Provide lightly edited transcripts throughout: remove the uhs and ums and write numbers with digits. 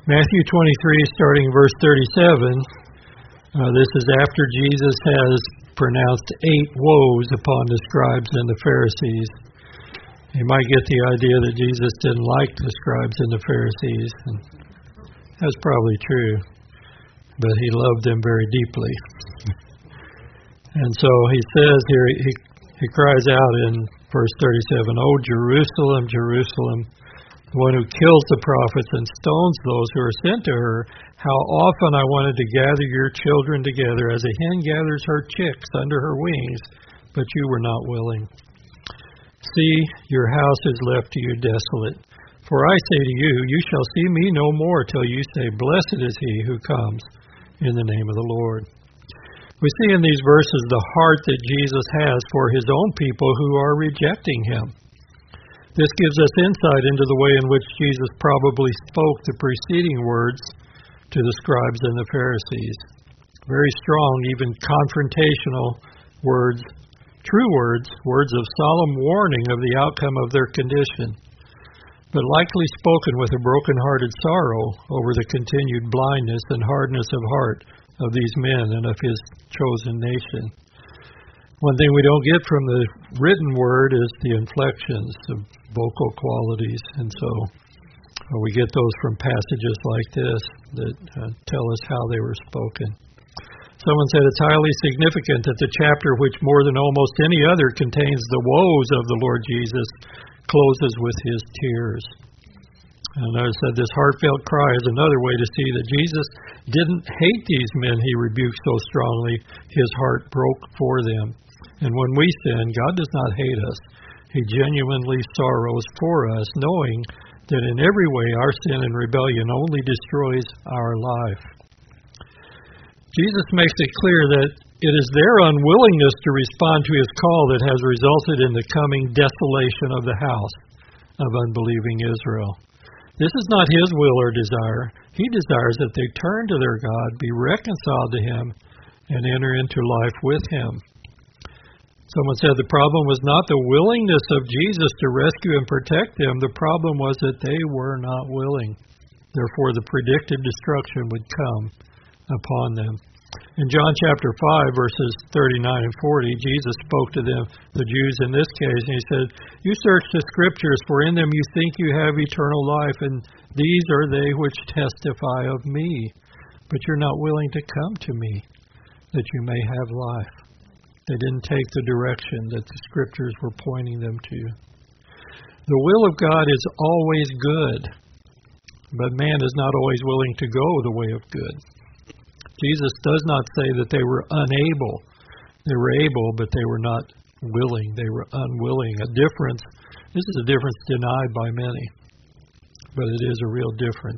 Matthew 23, starting verse 37, this is after Jesus has pronounced 8 woes upon the scribes and the Pharisees. You might get the idea that Jesus didn't like the scribes and the Pharisees, and that's probably true, but he loved them very deeply. And so he says here, he cries out in verse 37, "O Jerusalem, Jerusalem, the one who kills the prophets and stones those who are sent to her, how often I wanted to gather your children together as a hen gathers her chicks under her wings, but you were not willing. See, your house is left to you desolate. For I say to you, you shall see me no more till you say, Blessed is he who comes in the name of the Lord." We see in these verses the heart that Jesus has for his own people who are rejecting him. This gives us insight into the way in which Jesus probably spoke the preceding words to the scribes and the Pharisees. Very strong, even confrontational words, true words, words of solemn warning of the outcome of their condition, but likely spoken with a broken-hearted sorrow over the continued blindness and hardness of heart of these men and of his chosen nation. One thing we don't get from the written word is the inflections, the vocal qualities, and so we get those from passages like this that tell us how they were spoken. Someone said it's highly significant that the chapter, which more than almost any other contains the woes of the Lord Jesus, closes with his tears. And I said this heartfelt cry is another way to see that Jesus didn't hate these men he rebuked so strongly. His heart broke for them. And when we sin, God does not hate us. He genuinely sorrows for us, knowing that in every way our sin and rebellion only destroys our life. Jesus makes it clear that it is their unwillingness to respond to his call that has resulted in the coming desolation of the house of unbelieving Israel. This is not his will or desire. He desires that they turn to their God, be reconciled to him, and enter into life with him. Someone said the problem was not the willingness of Jesus to rescue and protect them. The problem was that they were not willing. Therefore, the predicted destruction would come upon them. In John chapter 5, verses 39 and 40, Jesus spoke to them, the Jews in this case, and he said, "You search the Scriptures, for in them you think you have eternal life, and these are they which testify of me. But you're not willing to come to me, that you may have life." They didn't take the direction that the Scriptures were pointing them to. The will of God is always good, but man is not always willing to go the way of good. Jesus does not say that they were unable. They were able, but they were not willing. They were unwilling. This is a difference denied by many, but it is a real difference.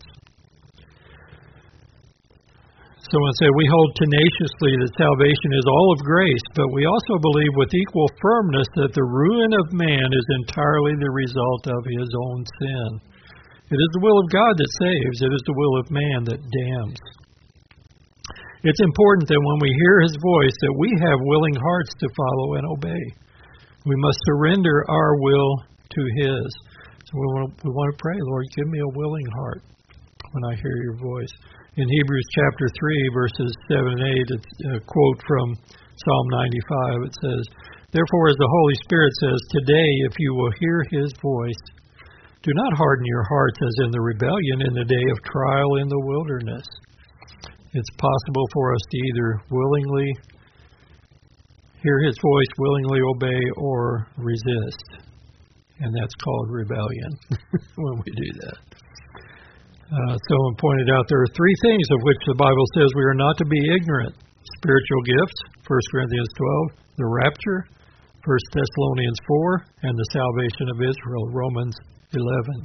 Someone said, "We hold tenaciously that salvation is all of grace, but we also believe with equal firmness that the ruin of man is entirely the result of his own sin. It is the will of God that saves. It is the will of man that damns." It's important that when we hear his voice that we have willing hearts to follow and obey. We must surrender our will to his. So we want to pray, Lord, give me a willing heart when I hear your voice. In Hebrews chapter 3, verses 7 and 8, it's a quote from Psalm 95. It says, "Therefore, as the Holy Spirit says, today, if you will hear his voice, do not harden your hearts as in the rebellion in the day of trial in the wilderness." It's possible for us to either willingly hear his voice, willingly obey, or resist. And that's called rebellion when we do that. Someone pointed out there are 3 things of which the Bible says we are not to be ignorant. Spiritual gifts, 1 Corinthians 12, the rapture, 1 Thessalonians 4, and the salvation of Israel, Romans 11.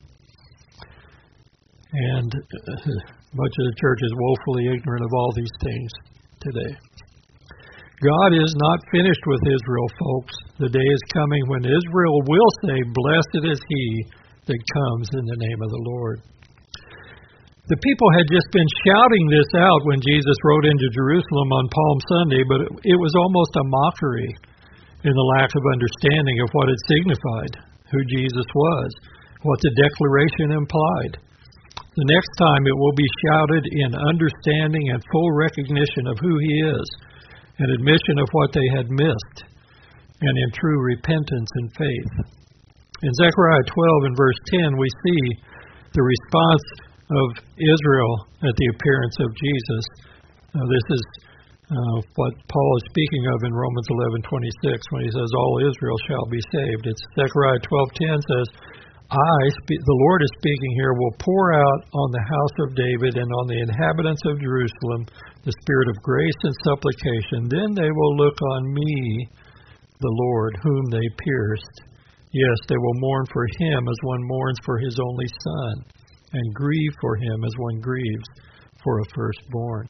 And much of the church is woefully ignorant of all these things today. God is not finished with Israel, folks. The day is coming when Israel will say, "Blessed is he that comes in the name of the Lord." The people had just been shouting this out when Jesus rode into Jerusalem on Palm Sunday, but it was almost a mockery in the lack of understanding of what it signified, who Jesus was, what the declaration implied. The next time it will be shouted in understanding and full recognition of who He is, and admission of what they had missed, and in true repentance and faith. In Zechariah 12 and verse 10, we see the response of Israel at the appearance of Jesus. This is what Paul is speaking of in Romans 11:26 when he says, "All Israel shall be saved." It's Zechariah 12:10 says, the Lord is speaking here, will pour out on the house of David and on the inhabitants of Jerusalem the spirit of grace and supplication. Then they will look on me, the Lord, whom they pierced. Yes, they will mourn for Him as one mourns for his only son, and grieve for Him as one grieves for a firstborn.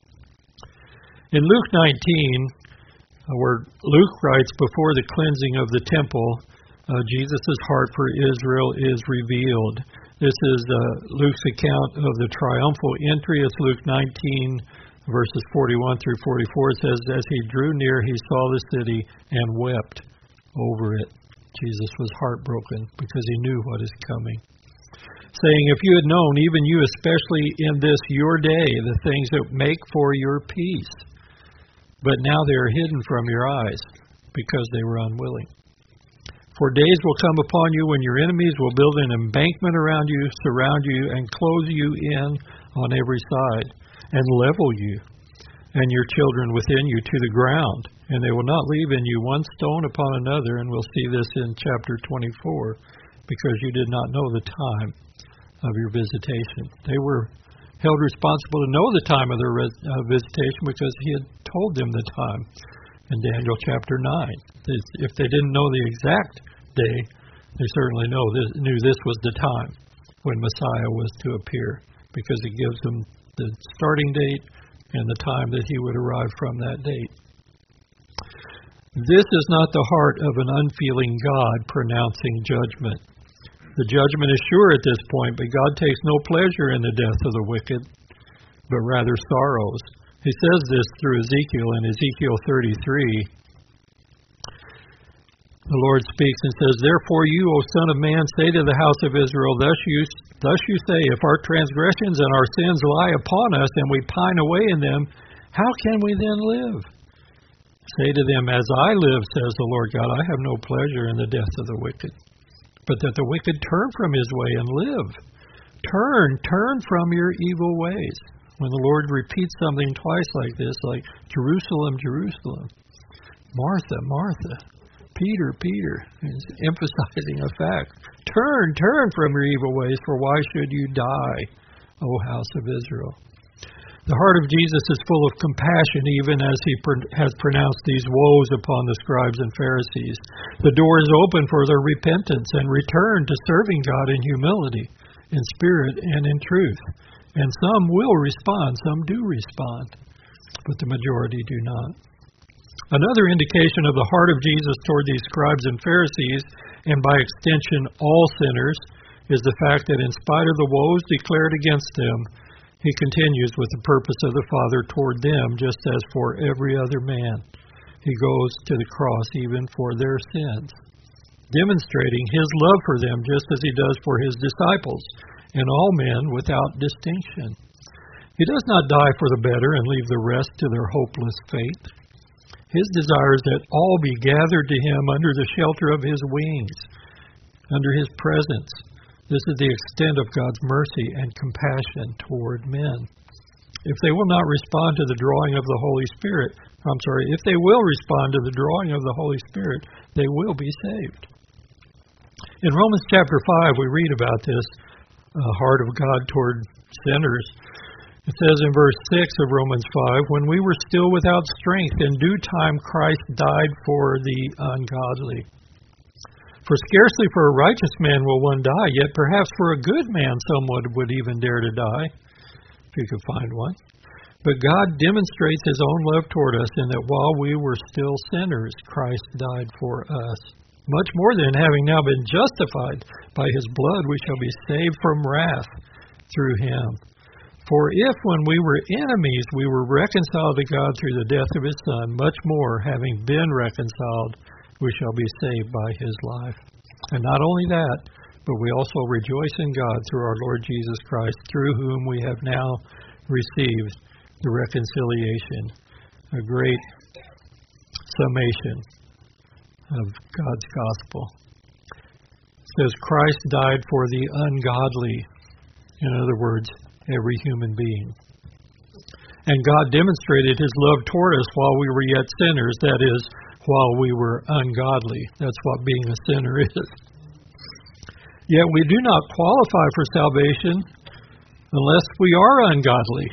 In Luke 19, where Luke writes, before the cleansing of the temple, Jesus' heart for Israel is revealed. This is Luke's account of the triumphal entry. It's Luke 19, verses 41 through 44. It says, as He drew near, He saw the city and wept over it. Jesus was heartbroken because He knew what is coming, saying, if you had known, even you especially in this your day, the things that make for your peace, but now they are hidden from your eyes because they were unwilling. For days will come upon you when your enemies will build an embankment around you, surround you, and close you in on every side, and level you and your children within you to the ground, and they will not leave in you one stone upon another. And we'll see this in chapter 24, because you did not know the time of your visitation. They were held responsible to know the time of their visitation because He had told them the time in Daniel chapter 9. If they didn't know the exact day, they certainly knew this was the time when Messiah was to appear, because it gives them the starting date and the time that He would arrive from that date. This is not the heart of an unfeeling God pronouncing judgment. The judgment is sure at this point, but God takes no pleasure in the death of the wicked, but rather sorrows. He says this through Ezekiel in Ezekiel 33. The Lord speaks and says, therefore you, O Son of Man, say to the house of Israel, thus you say, if our transgressions and our sins lie upon us, and we pine away in them, how can we then live? Say to them, as I live, says the Lord God, I have no pleasure in the death of the wicked, but that the wicked turn from his way and live. Turn from your evil ways. When the Lord repeats something twice like this, like Jerusalem, Jerusalem, Martha, Martha, Peter, Peter, is emphasizing a fact. Turn from your evil ways, for why should you die, O house of Israel? The heart of Jesus is full of compassion, even as He has pronounced these woes upon the scribes and Pharisees. The door is open for their repentance and return to serving God in humility, in spirit and in truth. And some will respond, some do respond, but the majority do not. Another indication of the heart of Jesus toward these scribes and Pharisees, and by extension all sinners, is the fact that in spite of the woes declared against them, He continues with the purpose of the Father toward them, just as for every other man. He goes to the cross even for their sins, demonstrating His love for them just as He does for His disciples and all men without distinction. He does not die for the better and leave the rest to their hopeless fate. His desire is that all be gathered to Him under the shelter of His wings, under His presence. This is the extent of God's mercy and compassion toward men. If they will not respond to the drawing of the Holy Spirit, if they will respond to the drawing of the Holy Spirit, they will be saved. In Romans chapter 5, we read about this heart of God toward sinners. It says in verse 6 of Romans 5, when we were still without strength, in due time Christ died for the ungodly. For scarcely for a righteous man will one die, yet perhaps for a good man someone would even dare to die, if you could find one. But God demonstrates His own love toward us in that while we were still sinners, Christ died for us. Much more than, having now been justified by His blood, we shall be saved from wrath through Him. For if when we were enemies we were reconciled to God through the death of His Son, much more, having been reconciled, we shall be saved by His life. And not only that, but we also rejoice in God through our Lord Jesus Christ, through whom we have now received the reconciliation. A great summation of God's gospel. It says Christ died for the ungodly. In other words, every human being. And God demonstrated His love toward us while we were yet sinners, that is, while we were ungodly. That's what being a sinner is. Yet we do not qualify for salvation unless we are ungodly.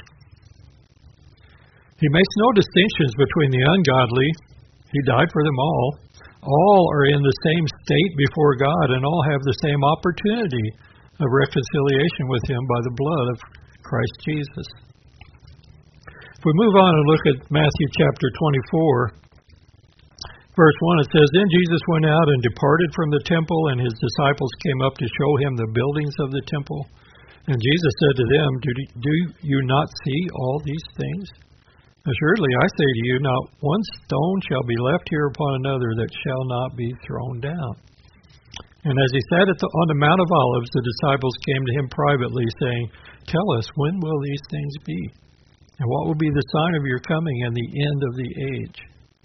He makes no distinctions between the ungodly. He died for them all. All are in the same state before God, and all have the same opportunity of reconciliation with Him by the blood of Christ Jesus. If we move on and look at Matthew chapter 24, verse 1, it says, Then Jesus went out and departed from the temple, and His disciples came up to show Him the buildings of the temple. And Jesus said to them, Do you not see all these things? Assuredly, I say to you, not one stone shall be left here upon another that shall not be thrown down. And as He sat on the Mount of Olives, the disciples came to Him privately, saying, Tell us, when will these things be? And what will be the sign of your coming and the end of the age?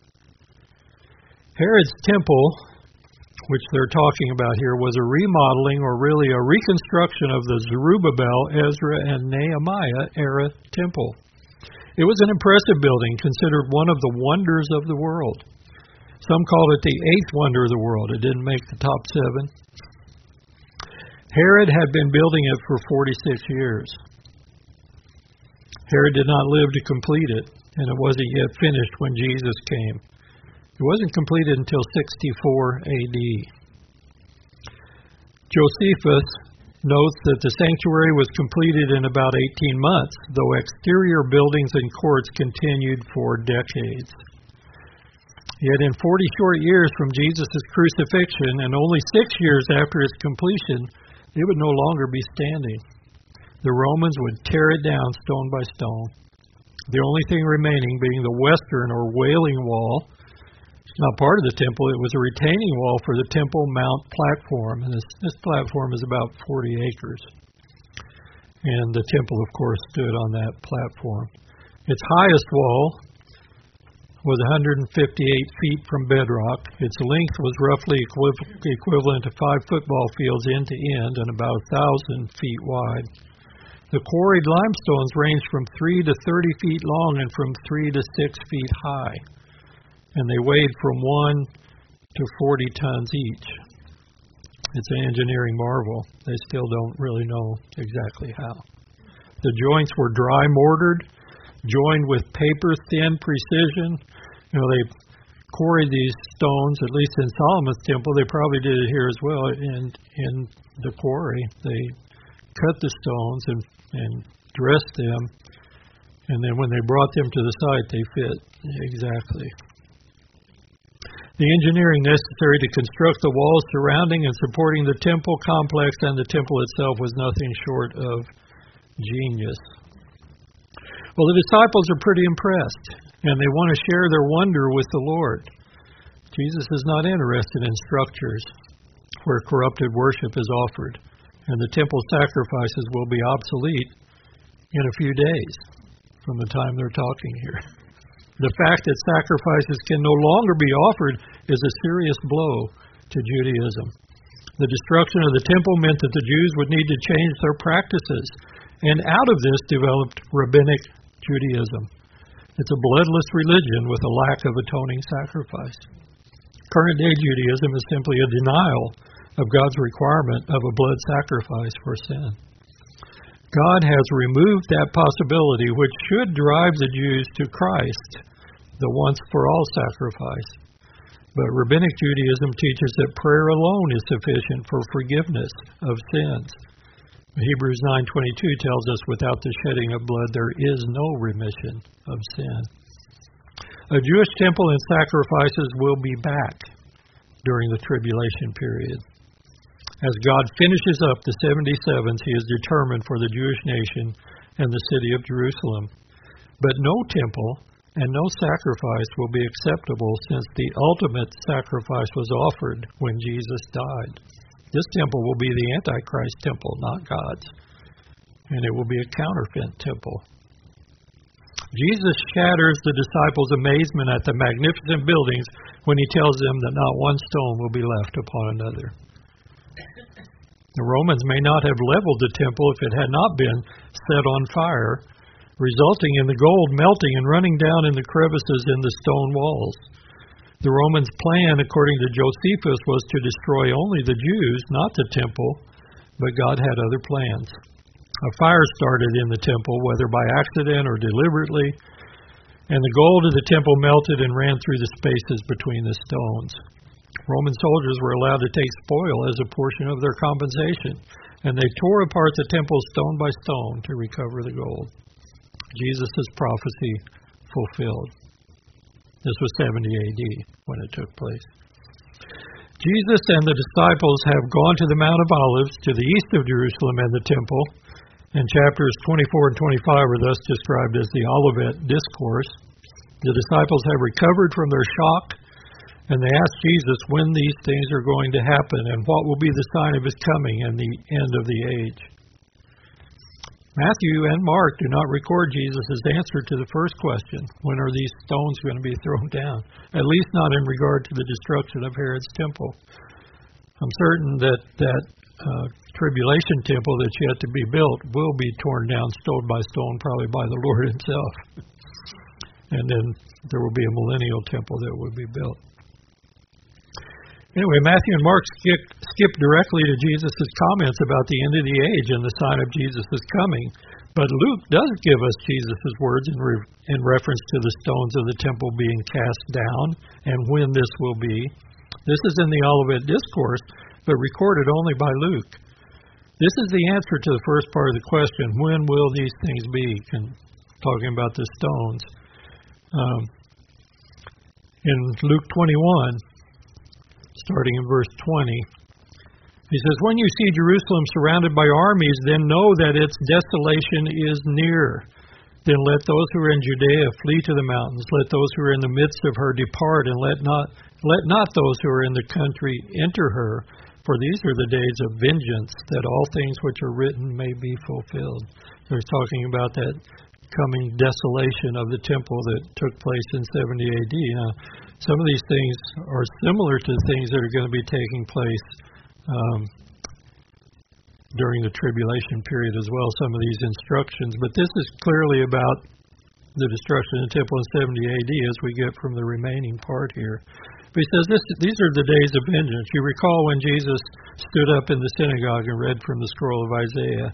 Herod's temple, which they're talking about here, was a remodeling, or really a reconstruction of the Zerubbabel, Ezra, and Nehemiah era temple. It was an impressive building, considered one of the wonders of the world. Some called it the eighth wonder of the world. It didn't make the top 7. Herod had been building it for 46 years. Herod did not live to complete it, and it wasn't yet finished when Jesus came. It wasn't completed until 64 AD. Josephus notes that the sanctuary was completed in about 18 months, though exterior buildings and courts continued for decades. Yet in 40 short years from Jesus' crucifixion, and only 6 years after its completion, it would no longer be standing. The Romans would tear it down stone by stone, the only thing remaining being the western or Wailing Wall. It's not part of the temple. It was a retaining wall for the Temple Mount platform, and this platform is about 40 acres. And the temple, of course, stood on that platform. Its highest wall was 158 feet from bedrock. Its length was roughly equivalent to 5 football fields end to end and about 1,000 feet wide. The quarried limestones ranged from 3 to 30 feet long and from 3 to 6 feet high, and they weighed from 1 to 40 tons each. It's an engineering marvel. They still don't really know exactly how. The joints were dry mortared, joined with paper-thin precision. They quarried these stones, at least in Solomon's temple. They probably did it here as well. In the quarry, they cut the stones and dressed them, and then when they brought them to the site, they fit exactly. The engineering necessary to construct the walls surrounding and supporting the temple complex and the temple itself was nothing short of genius. Well, the disciples are pretty impressed, and they want to share their wonder with the Lord. Jesus is not interested in structures where corrupted worship is offered, and the temple sacrifices will be obsolete in a few days from the time they're talking here. The fact that sacrifices can no longer be offered is a serious blow to Judaism. The destruction of the temple meant that the Jews would need to change their practices, and out of this developed rabbinic Judaism. It's a bloodless religion with a lack of atoning sacrifice. Current-day Judaism is simply a denial of God's requirement of a blood sacrifice for sin. God has removed that possibility, which should drive the Jews to Christ, the once-for-all sacrifice. But Rabbinic Judaism teaches that prayer alone is sufficient for forgiveness of sins. Hebrews 9:22 tells us, without the shedding of blood, there is no remission of sin. A Jewish temple and sacrifices will be back during the tribulation period. As God finishes up the 77s, He is determined for the Jewish nation and the city of Jerusalem. But no temple and no sacrifice will be acceptable, since the ultimate sacrifice was offered when Jesus died. This temple will be the Antichrist temple, not God's. And it will be a counterfeit temple. Jesus shatters the disciples' amazement at the magnificent buildings when he tells them that not one stone will be left upon another. The Romans may not have leveled the temple if it had not been set on fire, resulting in the gold melting and running down in the crevices in the stone walls. The Romans' plan, according to Josephus, was to destroy only the Jews, not the temple, but God had other plans. A fire started in the temple, whether by accident or deliberately, and the gold of the temple melted and ran through the spaces between the stones. Roman soldiers were allowed to take spoil as a portion of their compensation, and they tore apart the temple stone by stone to recover the gold. Jesus' prophecy fulfilled. This was 70 AD when it took place. Jesus and the disciples have gone to the Mount of Olives to the east of Jerusalem and the temple, and chapters 24 and 25 are thus described as the Olivet Discourse. The disciples have recovered from their shock, and they ask Jesus when these things are going to happen and what will be the sign of his coming and the end of the age. Matthew and Mark do not record Jesus' answer to the first question, when are these stones going to be thrown down? At least not in regard to the destruction of Herod's temple. I'm certain that tribulation temple that's yet to be built will be torn down stone by stone, probably by the Lord himself. And then there will be a millennial temple that will be built. Anyway, Matthew and Mark skip directly to Jesus' comments about the end of the age and the sign of Jesus' coming. But Luke does give us Jesus' words in reference to the stones of the temple being cast down and when this will be. This is in the Olivet Discourse, but recorded only by Luke. This is the answer to the first part of the question, when will these things be? Talking about the stones. In Luke 21, starting in verse 20, he says, when you see Jerusalem surrounded by armies, then know that its desolation is near. Then let those who are in Judea flee to the mountains. Let those who are in the midst of her depart, and let not those who are in the country enter her. For these are the days of vengeance, that all things which are written may be fulfilled. They're talking about that coming desolation of the temple that took place in 70 AD. Now, some of these things are similar to things that are going to be taking place during the tribulation period as well, some of these instructions. But this is clearly about the destruction of the temple in 70 AD as we get from the remaining part here. But he says these are the days of vengeance. You recall when Jesus stood up in the synagogue and read from the scroll of Isaiah.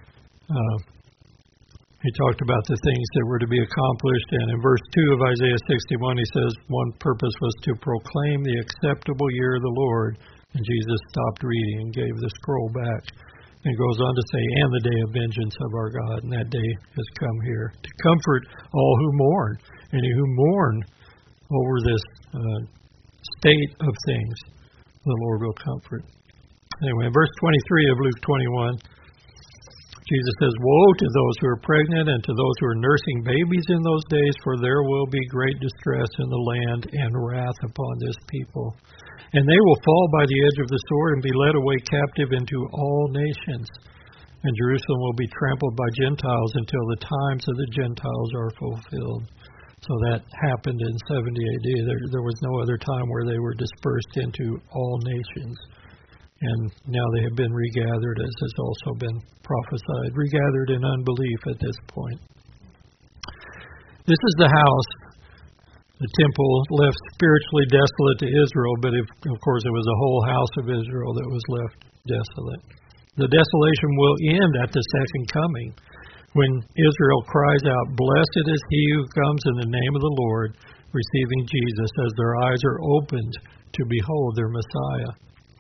He talked about the things that were to be accomplished. And in verse 2 of Isaiah 61, he says one purpose was to proclaim the acceptable year of the Lord. And Jesus stopped reading and gave the scroll back. And goes on to say, and the day of vengeance of our God. And that day has come here to comfort all who mourn. Any who mourn over this state of things, the Lord will comfort. Anyway, in verse 23 of Luke 21, Jesus says, woe to those who are pregnant and to those who are nursing babies in those days, for there will be great distress in the land and wrath upon this people. And they will fall by the edge of the sword and be led away captive into all nations. And Jerusalem will be trampled by Gentiles until the times of the Gentiles are fulfilled. So that happened in 70 AD. There was no other time where they were dispersed into all nations. And now they have been regathered, as has also been prophesied, regathered in unbelief at this point. This is the house, the temple, left spiritually desolate to Israel, but of course it was the whole house of Israel that was left desolate. The desolation will end at the second coming, when Israel cries out, blessed is he who comes in the name of the Lord, receiving Jesus, as their eyes are opened to behold their Messiah.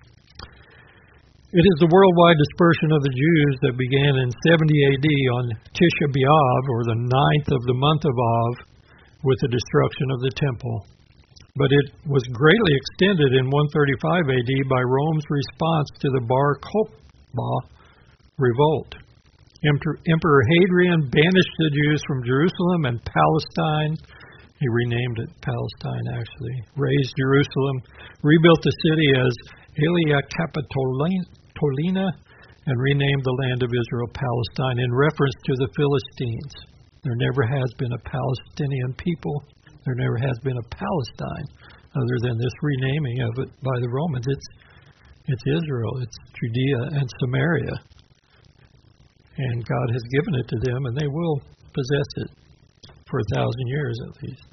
It is the worldwide dispersion of the Jews that began in 70 AD on Tisha B'Av, or the 9th of the month of Av, with the destruction of the temple. But it was greatly extended in 135 AD by Rome's response to the Bar Kokhba revolt. Emperor Hadrian banished the Jews from Jerusalem and Palestine. He renamed it Palestine, actually. Razed Jerusalem, rebuilt the city as Aelia Capitolina, and renamed the land of Israel Palestine in reference to the Philistines. There never has been a Palestinian people. There never has been a Palestine other than this renaming of it by the Romans. It's Israel. It's Judea and Samaria. And God has given it to them, and they will possess it for 1,000 years at least.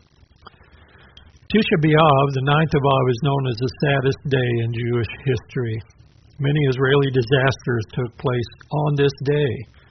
Tisha B'Av, the 9th of Av, is known as the saddest day in Jewish history. Many Israeli disasters took place on this day.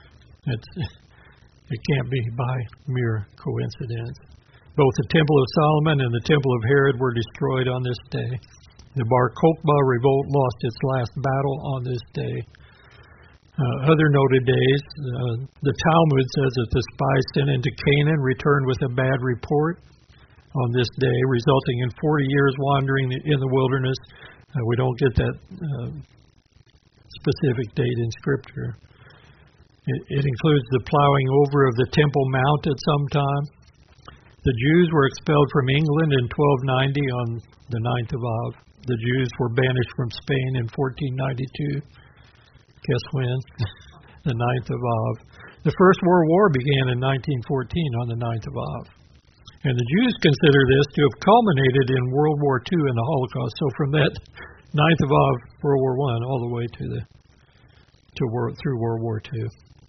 It can't be by mere coincidence. Both the Temple of Solomon and the Temple of Herod were destroyed on this day. The Bar Kokhba revolt lost its last battle on this day. Other noted days, the Talmud says that the spies sent into Canaan returned with a bad report on this day, resulting in 40 years wandering in the wilderness. We don't get that specific date in Scripture. It includes the plowing over of the Temple Mount at some time. The Jews were expelled from England in 1290 on the 9th of Av. The Jews were banished from Spain in 1492. Guess when? The 9th of Av. The First World War began in 1914 on the 9th of Av. And the Jews consider this to have culminated in World War II and the Holocaust. So from that 9th of Av, World War I, all the way through World War II.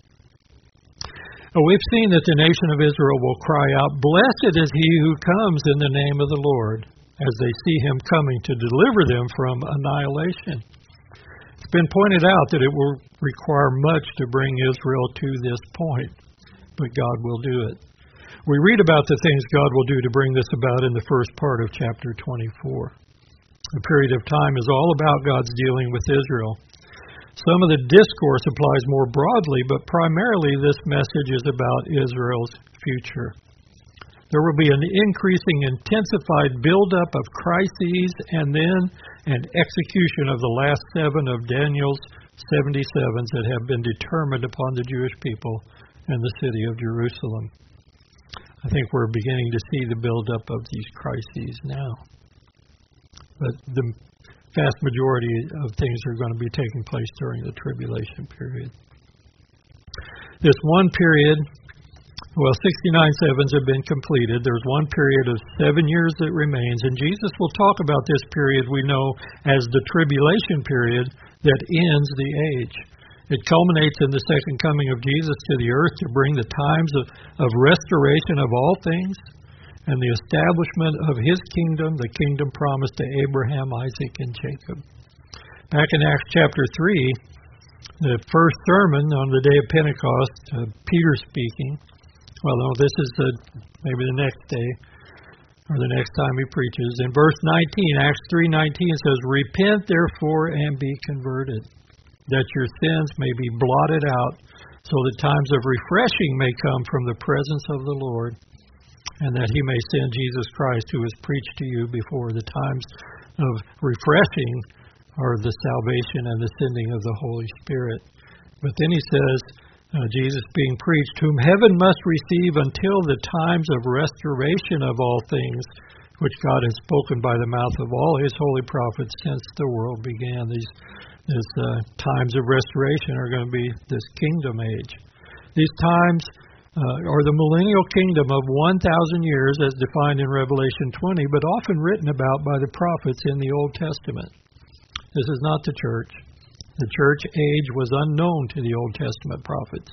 We've seen that the nation of Israel will cry out, "Blessed is he who comes in the name of the Lord," as they see him coming to deliver them from annihilation. It's been pointed out that it will require much to bring Israel to this point, but God will do it. We read about the things God will do to bring this about in the first part of chapter 24. The period of time is all about God's dealing with Israel. Some of the discourse applies more broadly, but primarily this message is about Israel's future. There will be an increasing, intensified buildup of crises and then an execution of the last 7 of Daniel's 77s that have been determined upon the Jewish people and the city of Jerusalem. I think we're beginning to see the buildup of these crises now. But the vast majority of things are going to be taking place during the tribulation period. This one period, 69 sevens have been completed. There's one period of 7 years that remains, and Jesus will talk about this period we know as the tribulation period that ends the age. It culminates in the second coming of Jesus to the earth to bring the times of restoration of all things and the establishment of his kingdom, the kingdom promised to Abraham, Isaac, and Jacob. Back in Acts chapter 3, the first sermon on the day of Pentecost, Peter speaking. Well, no, this is maybe the next day or the next time he preaches. In verse 19, Acts 3:19 says, "Repent therefore and be converted, that your sins may be blotted out, so that times of refreshing may come from the presence of the Lord, and that he may send Jesus Christ, who was preached to you before." The times of refreshing are the salvation and the sending of the Holy Spirit. But then he says, Jesus being preached, "whom heaven must receive until the times of restoration of all things, which God has spoken by the mouth of all his holy prophets since the world began." These times of restoration are going to be this kingdom age. These times are the millennial kingdom of 1,000 years as defined in Revelation 20, but often written about by the prophets in the Old Testament. This is not the church. The church age was unknown to the Old Testament prophets.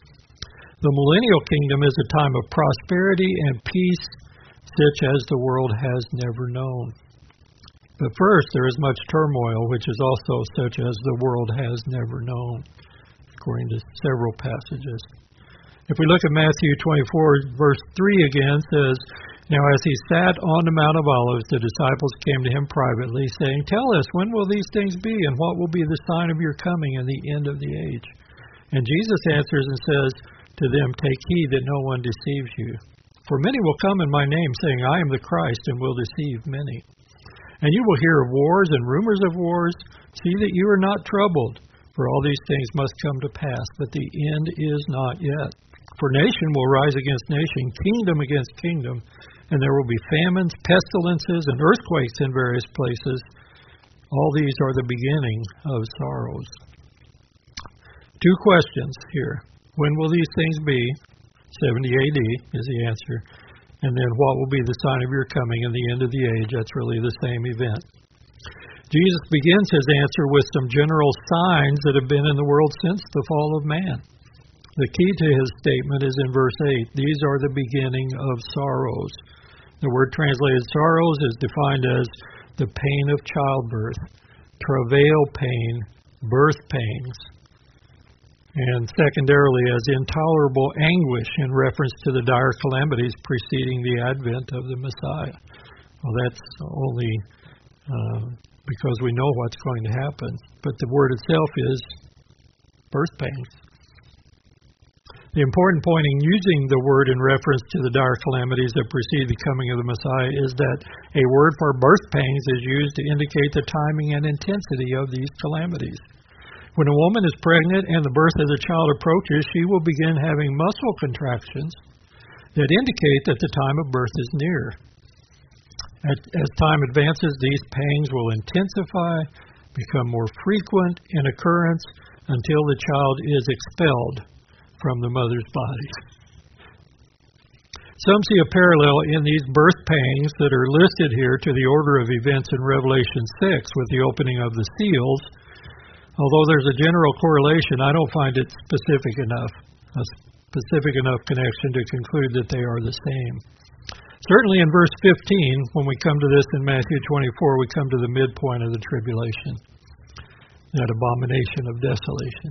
The millennial kingdom is a time of prosperity and peace such as the world has never known. But first, there is much turmoil, which is also such as the world has never known, according to several passages. If we look at Matthew 24, verse 3 again, says, "Now as he sat on the Mount of Olives, the disciples came to him privately, saying, 'Tell us, when will these things be, and what will be the sign of your coming and the end of the age?' And Jesus answers and says to them, 'Take heed that no one deceives you. For many will come in my name, saying, I am the Christ, and will deceive many. And you will hear of wars and rumors of wars. See that you are not troubled, for all these things must come to pass, but the end is not yet. For nation will rise against nation, kingdom against kingdom, and there will be famines, pestilences, and earthquakes in various places. All these are the beginning of sorrows. Two questions here. When will these things be? 70 AD is the answer. And then what will be the sign of your coming and the end of the age? That's really the same event. Jesus begins his answer with some general signs that have been in the world since the fall of man. The key to his statement is in verse 8. These are the beginning of sorrows. The word translated sorrows is defined as the pain of childbirth, travail pain, birth pains, and secondarily as intolerable anguish in reference to the dire calamities preceding the advent of the Messiah. Well, that's only because we know what's going to happen. But the word itself is birth pains. The important point in using the word in reference to the dire calamities that precede the coming of the Messiah is that a word for birth pains is used to indicate the timing and intensity of these calamities. When a woman is pregnant and the birth of the child approaches, she will begin having muscle contractions that indicate that the time of birth is near. As time advances, these pains will intensify, become more frequent in occurrence until the child is expelled from the mother's body. Some see a parallel in these birth pains that are listed here to the order of events in Revelation 6 with the opening of the seals. Although there's a general correlation, I don't find it a specific enough connection to conclude that they are the same. Certainly in verse 15, when we come to this in Matthew 24, we come to the midpoint of the tribulation, that abomination of desolation.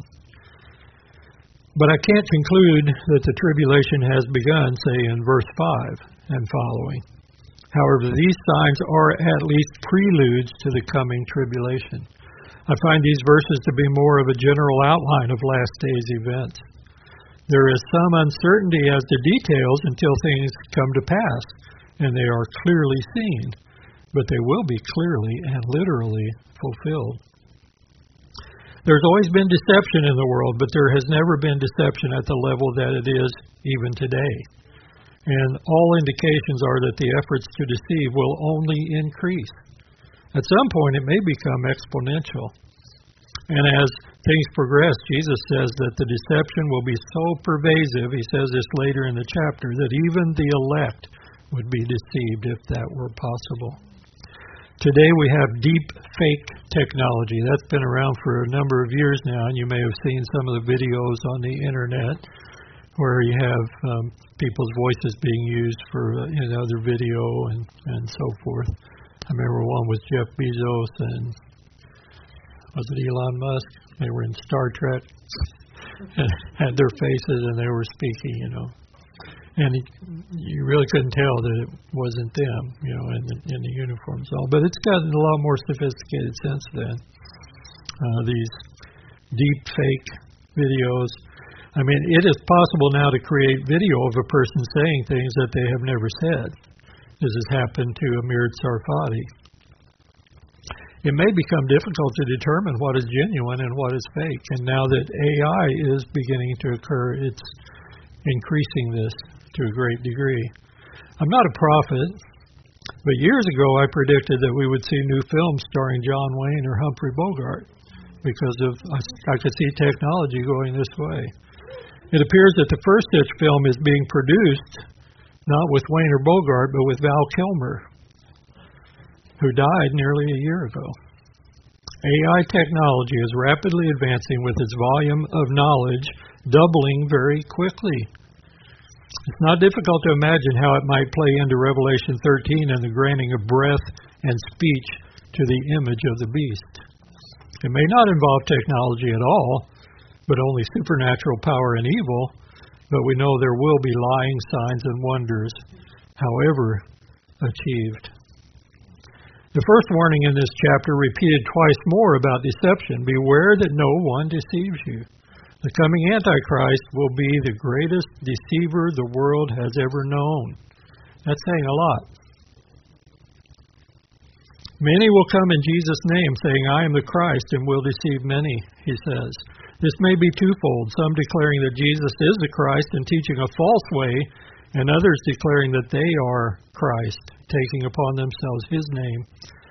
But I can't conclude that the tribulation has begun, say, in verse 5 and following. However, these signs are at least preludes to the coming tribulation. I find these verses to be more of a general outline of last days events. There is some uncertainty as to details until things come to pass, and they are clearly seen, but they will be clearly and literally fulfilled. There's always been deception in the world, but there has never been deception at the level that it is even today. And all indications are that the efforts to deceive will only increase. At some point, it may become exponential. And as things progress, Jesus says that the deception will be so pervasive, he says this later in the chapter, that even the elect would be deceived if that were possible. Today we have deep fake technology. That's been around for a number of years now, and you may have seen some of the videos on the internet where you have people's voices being used for other video and so forth. I remember one with Jeff Bezos and was it Elon Musk? They were in Star Trek and had their faces and they were speaking, And you really couldn't tell that it wasn't them, in the uniforms. But it's gotten a lot more sophisticated since then. These deep fake videos. I mean, it is possible now to create video of a person saying things that they have never said. This has happened to Amir Tsarfati. It may become difficult to determine what is genuine and what is fake. And now that AI is beginning to occur, it's increasing this to a great degree. I'm not a prophet, but years ago I predicted that we would see new films starring John Wayne or Humphrey Bogart because I could see technology going this way. It appears that the first such film is being produced not with Wayne or Bogart, but with Val Kilmer, who died nearly a year ago. AI technology is rapidly advancing with its volume of knowledge doubling very quickly. It's not difficult to imagine how it might play into Revelation 13 and the granting of breath and speech to the image of the beast. It may not involve technology at all, but only supernatural power and evil, but we know there will be lying signs and wonders, however achieved. The first warning in this chapter repeated twice more about deception. Beware that no one deceives you. The coming Antichrist will be the greatest deceiver the world has ever known. That's saying a lot. Many will come in Jesus' name, saying, I am the Christ, and will deceive many, he says. This may be twofold, some declaring that Jesus is the Christ and teaching a false way, and others declaring that they are Christ, taking upon themselves his name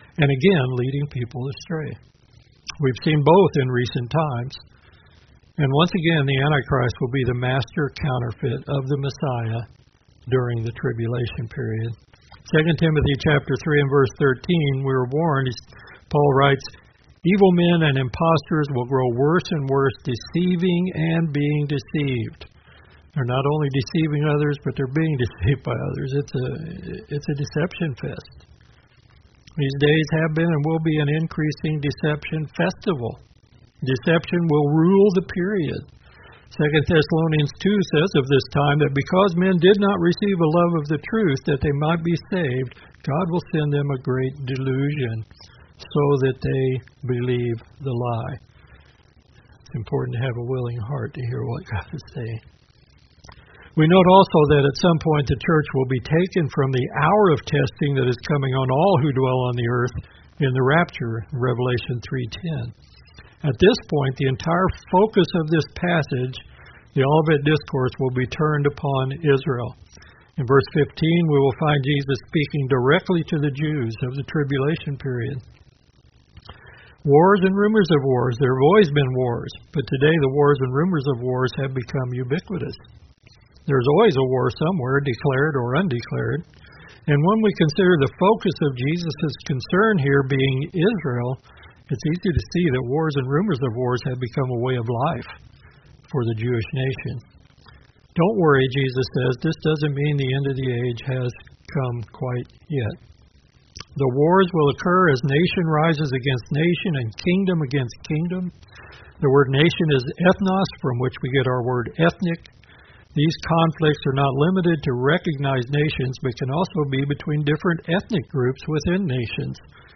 and again leading people astray. We've seen both in recent times. And once again, the Antichrist will be the master counterfeit of the Messiah during the tribulation period. 2 Timothy chapter 3 and verse 13, we were warned, Paul writes, "Evil men and impostors will grow worse and worse, deceiving and being deceived." They're not only deceiving others, but they're being deceived by others. It's a deception fest. These days have been and will be an increasing deception festival. Deception will rule the period. 2 Thessalonians 2 says of this time that because men did not receive a love of the truth that they might be saved, God will send them a great delusion so that they believe the lie. It's important to have a willing heart to hear what God is saying. We note also that at some point the church will be taken from the hour of testing that is coming on all who dwell on the earth in the rapture, Revelation 3:10. At this point, the entire focus of this passage, the Olivet Discourse, will be turned upon Israel. In verse 15, we will find Jesus speaking directly to the Jews of the tribulation period. Wars and rumors of wars. There have always been wars, but today the wars and rumors of wars have become ubiquitous. There's always a war somewhere, declared or undeclared. And when we consider the focus of Jesus' concern here being Israel, it's easy to see that wars and rumors of wars have become a way of life for the Jewish nation. Don't worry, Jesus says, this doesn't mean the end of the age has come quite yet. The wars will occur as nation rises against nation and kingdom against kingdom. The word nation is ethnos, from which we get our word ethnic. These conflicts are not limited to recognized nations, but can also be between different ethnic groups within nations.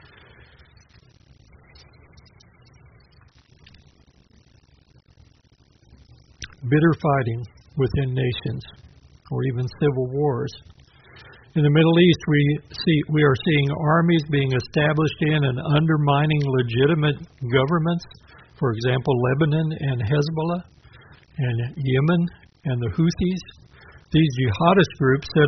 Bitter fighting within nations, or even civil wars. In the Middle East, we are seeing armies being established in and undermining legitimate governments. For example, Lebanon and Hezbollah, and Yemen and the Houthis. These jihadist groups set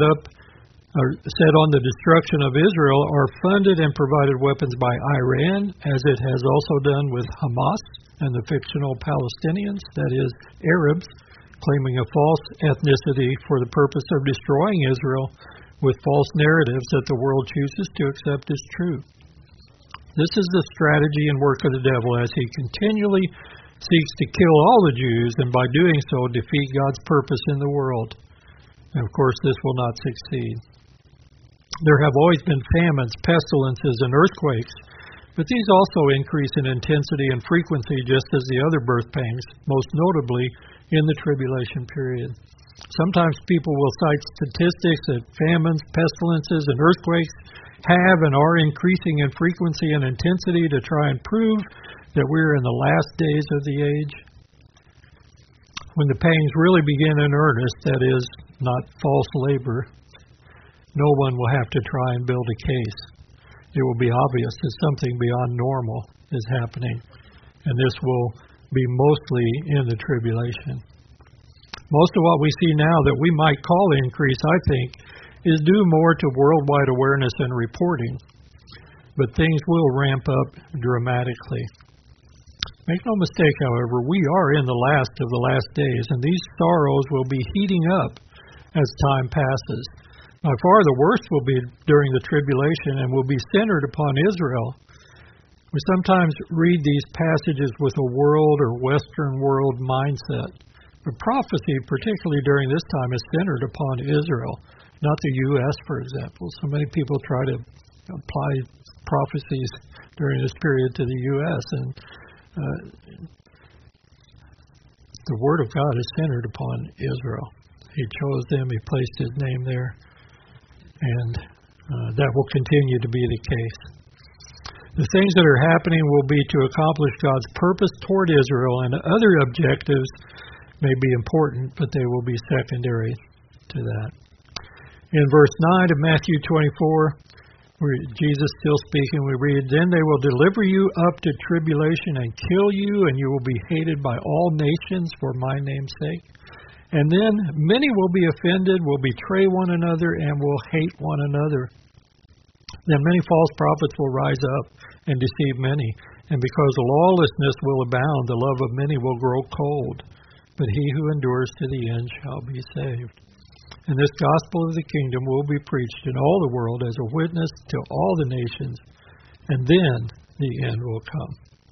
on the destruction of Israel are funded and provided weapons by Iran, as it has also done with Hamas and the fictional Palestinians, that is, Arabs, claiming a false ethnicity for the purpose of destroying Israel with false narratives that the world chooses to accept as true. This is the strategy and work of the devil as he continually seeks to kill all the Jews and by doing so defeat God's purpose in the world. And of course this will not succeed. There have always been famines, pestilences, and earthquakes, but these also increase in intensity and frequency just as the other birth pangs, most notably in the tribulation period. Sometimes people will cite statistics that famines, pestilences, and earthquakes have and are increasing in frequency and intensity to try and prove that we're in the last days of the age. When the pangs really begin in earnest, that is, not false labor, no one will have to try and build a case. It will be obvious that something beyond normal is happening, and this will be mostly in the tribulation. Most of what we see now that we might call increase, I think, is due more to worldwide awareness and reporting, but things will ramp up dramatically. Make no mistake, however, we are in the last of the last days, and these sorrows will be heating up as time passes. By far the worst will be during the tribulation and will be centered upon Israel. We sometimes read these passages with a world or Western world mindset. But prophecy, particularly during this time, is centered upon Israel, not the U.S., for example. So many people try to apply prophecies during this period to the U.S., and the Word of God is centered upon Israel. He chose them, He placed His name there, and that will continue to be the case. The things that are happening will be to accomplish God's purpose toward Israel, and other objectives may be important, but they will be secondary to that. In verse 9 of Matthew 24, where Jesus still speaking, we read, "Then they will deliver you up to tribulation and kill you, and you will be hated by all nations for my name's sake. And then many will be offended, will betray one another, and will hate one another." Then many false prophets will rise up and deceive many, and because lawlessness will abound, the love of many will grow cold. But he who endures to the end shall be saved. And this gospel of the kingdom will be preached in all the world as a witness to all the nations, and then the end will come.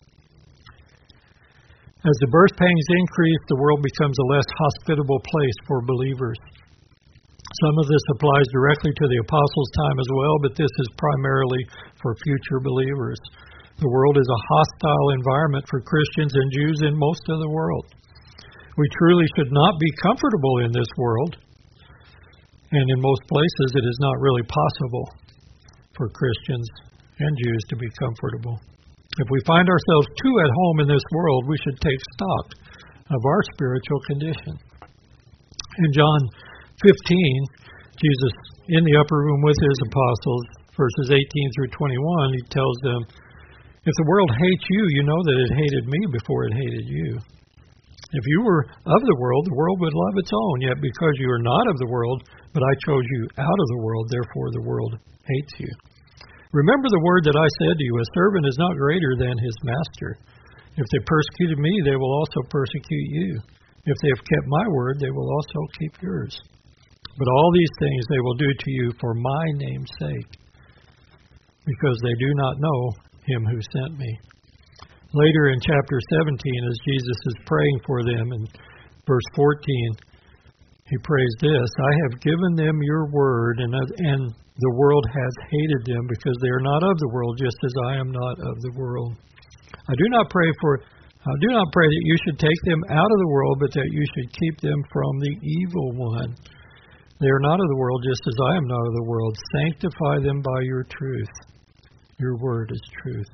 As the birth pangs increase, the world becomes a less hospitable place for believers. Some of this applies directly to the apostles' time as well, but this is primarily for future believers. The world is a hostile environment for Christians and Jews in most of the world. We truly should not be comfortable in this world, and in most places it is not really possible for Christians and Jews to be comfortable. If we find ourselves too at home in this world, we should take stock of our spiritual condition. In John 15, Jesus, in the upper room with his apostles, verses 18 through 21, he tells them, if the world hates you, you know that it hated me before it hated you. If you were of the world would love its own. Yet because you are not of the world, but I chose you out of the world, therefore the world hates you. Remember the word that I said to you, a servant is not greater than his master. If they persecuted me, they will also persecute you. If they have kept my word, they will also keep yours. But all these things they will do to you for my name's sake, because they do not know him who sent me. Later in chapter 17, as Jesus is praying for them, in verse 14, he prays this, I have given them your word, and the world has hated them, because they are not of the world, just as I am not of the world. I do not pray that you should take them out of the world, but that you should keep them from the evil one. They are not of the world, just as I am not of the world. Sanctify them by your truth. Your word is truth.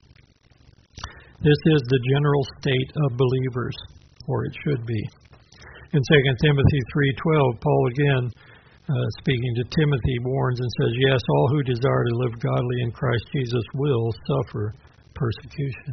This is the general state of believers, or it should be. In 2 Timothy 3:12, Paul again, speaking to Timothy, warns and says, yes, all who desire to live godly in Christ Jesus will suffer persecution.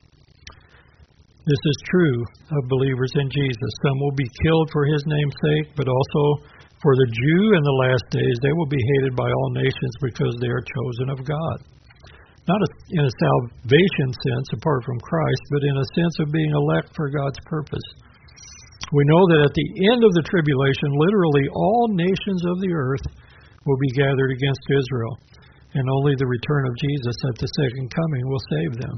This is true of believers in Jesus. Some will be killed for his name's sake, but also for the Jew in the last days, they will be hated by all nations because they are chosen of God. Not in a salvation sense apart from Christ, but in a sense of being elect for God's purpose. We know that at the end of the tribulation, literally all nations of the earth will be gathered against Israel, and only the return of Jesus at the second coming will save them.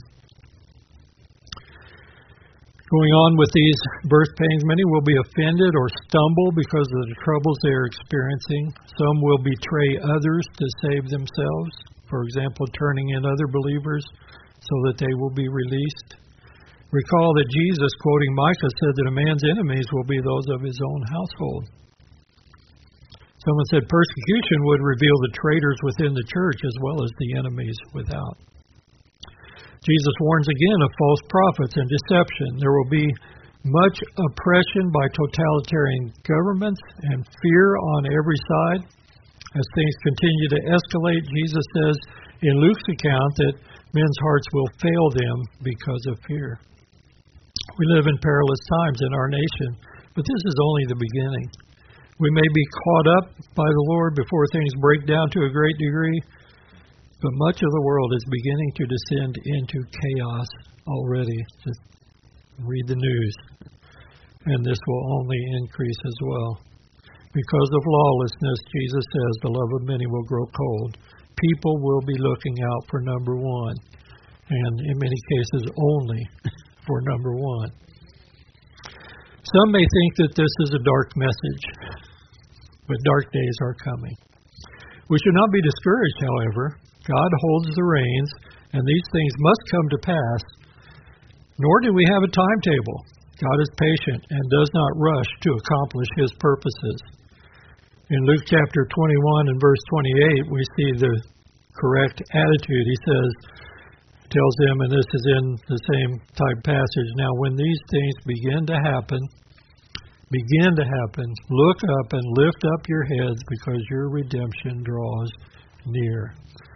Going on with these birth pains, many will be offended or stumble because of the troubles they are experiencing. Some will betray others to save themselves, for example, turning in other believers so that they will be released. Recall that Jesus, quoting Micah, said that a man's enemies will be those of his own household. Someone said persecution would reveal the traitors within the church as well as the enemies without. Jesus warns again of false prophets and deception. There will be much oppression by totalitarian governments and fear on every side. As things continue to escalate, Jesus says in Luke's account that men's hearts will fail them because of fear. We live in perilous times in our nation, but this is only the beginning. We may be caught up by the Lord before things break down to a great degree, but much of the world is beginning to descend into chaos already. Just read the news, and this will only increase as well. Because of lawlessness, Jesus says, the love of many will grow cold. People will be looking out for number one, and in many cases only for number one. Some may think that this is a dark message, but dark days are coming. We should not be discouraged, however. God holds the reins, and these things must come to pass, nor do we have a timetable. God is patient and does not rush to accomplish his purposes. In Luke chapter 21 and verse 28, we see the correct attitude. He tells them, and this is in the same type passage, now when these things begin to happen, look up and lift up your heads because your redemption draws near.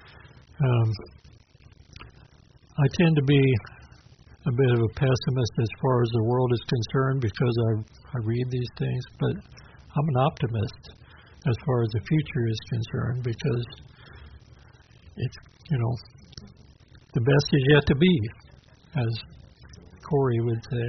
I tend to be a bit of a pessimist as far as the world is concerned because I read these things, but I'm an optimist as far as the future is concerned because it's, the best is yet to be, as Corey would say.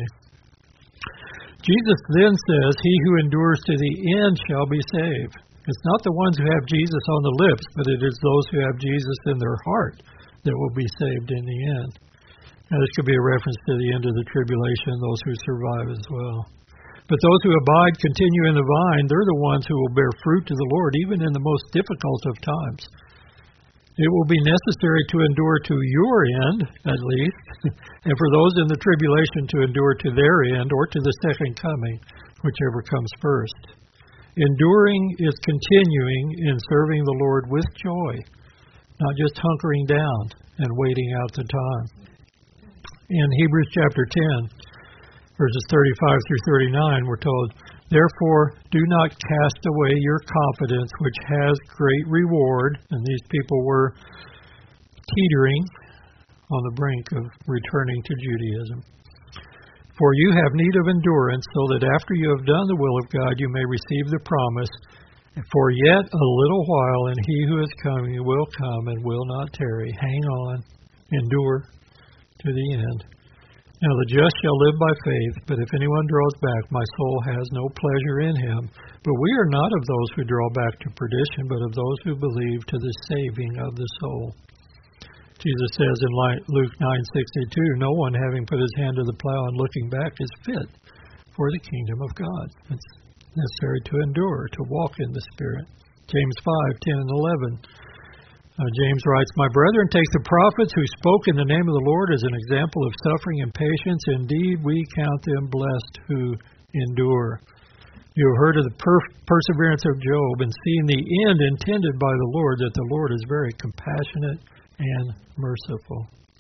Jesus then says, he who endures to the end shall be saved. It's not the ones who have Jesus on the lips, but it is those who have Jesus in their heart that will be saved in the end. Now, this could be a reference to the end of the tribulation, those who survive as well. But those who abide, continue in the vine, they're the ones who will bear fruit to the Lord, even in the most difficult of times. It will be necessary to endure to your end, at least, and for those in the tribulation to endure to their end or to the second coming, whichever comes first. Enduring is continuing in serving the Lord with joy, not just hunkering down and waiting out the time. In Hebrews chapter 10, verses 35 through 39, we're told, therefore, do not cast away your confidence, which has great reward. And these people were teetering on the brink of returning to Judaism. For you have need of endurance, so that after you have done the will of God, you may receive the promise. For yet a little while, and he who is coming will come and will not tarry. Hang on, endure to the end. Now the just shall live by faith, but if anyone draws back, my soul has no pleasure in him. But we are not of those who draw back to perdition, but of those who believe to the saving of the soul. Jesus says in Luke 9:62, no one having put his hand to the plow and looking back is fit for the kingdom of God. It's necessary to endure, to walk in the Spirit. James 5:10 and 11. James writes, my brethren, take the prophets who spoke in the name of the Lord as an example of suffering and patience. Indeed, we count them blessed who endure. You have heard of the perseverance of Job and seen the end intended by the Lord, that the Lord is very compassionate and merciful.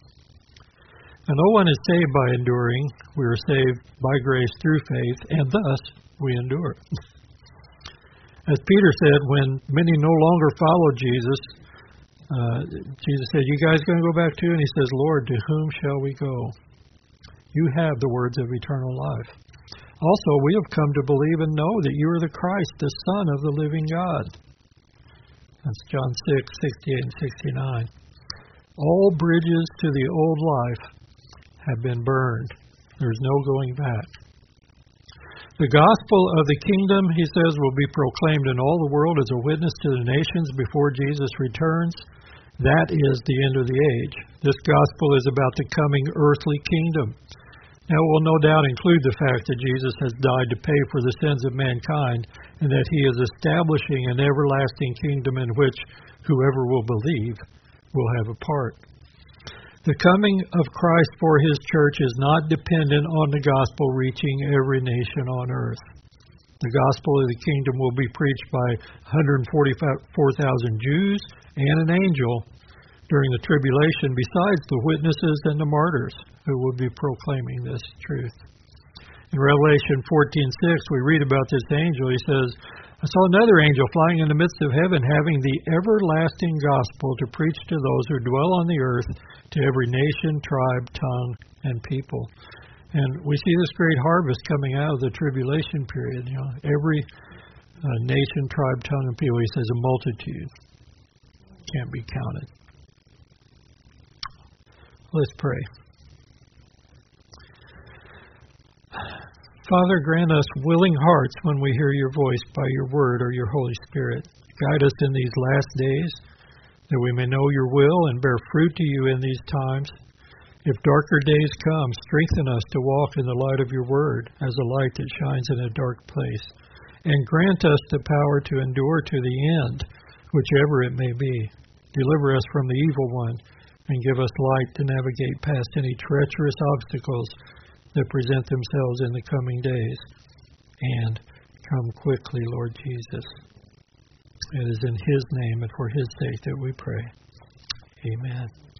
And no one is saved by enduring. We are saved by grace through faith, and thus we endure. As Peter said, when many no longer followed Jesus, Jesus said, you guys going to go back too? And he says, Lord, to whom shall we go? You have the words of eternal life. Also, we have come to believe and know that you are the Christ, the Son of the living God. That's John 6:68 and 69. All bridges to the old life have been burned. There's no going back. The gospel of the kingdom, he says, will be proclaimed in all the world as a witness to the nations before Jesus returns. That is the end of the age. This gospel is about the coming earthly kingdom. Now, it will no doubt include the fact that Jesus has died to pay for the sins of mankind, and that he is establishing an everlasting kingdom in which whoever will believe will have a part. The coming of Christ for his church is not dependent on the gospel reaching every nation on earth. The gospel of the kingdom will be preached by 144,000 Jews and an angel during the tribulation, besides the witnesses and the martyrs who will be proclaiming this truth. In Revelation 14:6, we read about this angel. He says, I saw another angel flying in the midst of heaven, having the everlasting gospel to preach to those who dwell on the earth, to every nation, tribe, tongue, and people. And we see this great harvest coming out of the tribulation period. Every nation, tribe, tongue, and people. He says a multitude. Can't be counted. Let's pray. Father, grant us willing hearts when we hear your voice by your word or your Holy Spirit. Guide us in these last days, that we may know your will and bear fruit to you in these times. If darker days come, strengthen us to walk in the light of your word as a light that shines in a dark place. And grant us the power to endure to the end, whichever it may be. Deliver us from the evil one, and give us light to navigate past any treacherous obstacles that present themselves in the coming days. And come quickly, Lord Jesus. It is in his name and for his sake that we pray. Amen.